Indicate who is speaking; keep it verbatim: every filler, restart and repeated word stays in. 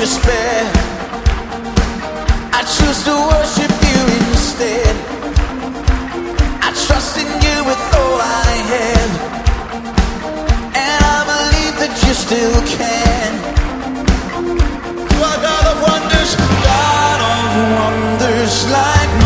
Speaker 1: despair. I choose to worship you instead. I trust in you with all I have, and I believe that you still can. You are God of wonders, God of wonders, like